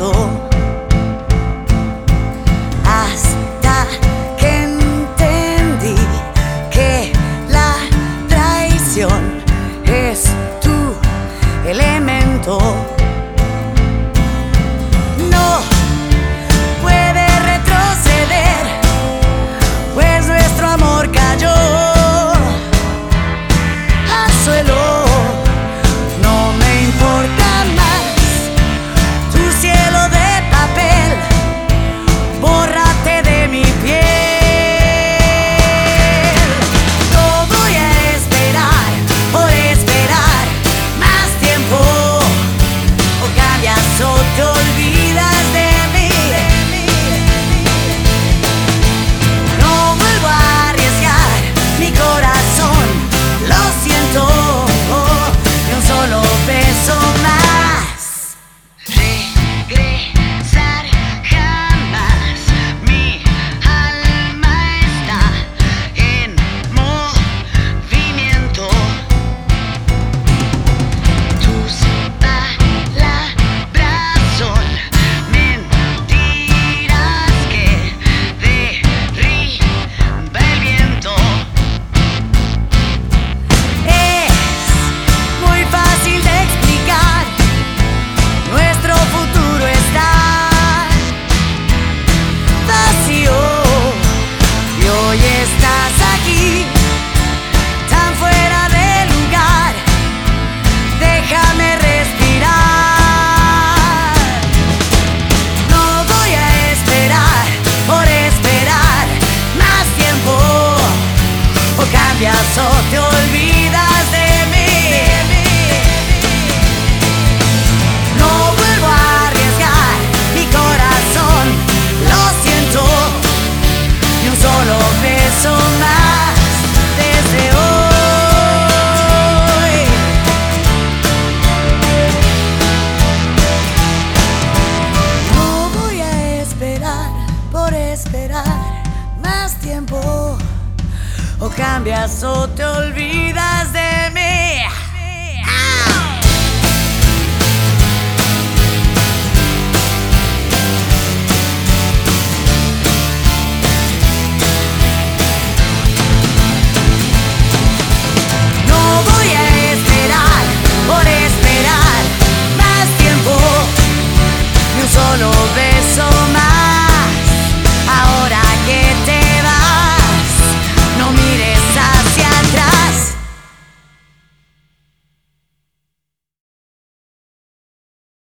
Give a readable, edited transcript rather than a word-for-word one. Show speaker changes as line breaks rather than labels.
momento, hasta que entendí que la traición es tu elemento. No puede retroceder, pues nuestro amor cayó al suelo. No me importa más tu cielo de papel, bórrate de mi piel. No voy a esperar por esperar más tiempo, o cambias o te olvidas de mí. No vuelvo a arriesgar mi corazón, lo siento, ni un solo beso más. Regresar jamás, mi alma está en movimiento. Tus palabras son mentiras que derriba el viento. Es muy fácil de explicar, nuestro futuro está vacío y hoy estás aquí, tan fuera de lugar. Déjame respirar. No voy a esperar por esperar más tiempo, o cambias o te olvidas de mí. No vuelvo a arriesgar mi corazón, lo siento, ni un solo beso más desde hoy. No voy a esperar por esperar más tiempo, o cambias o te olvidas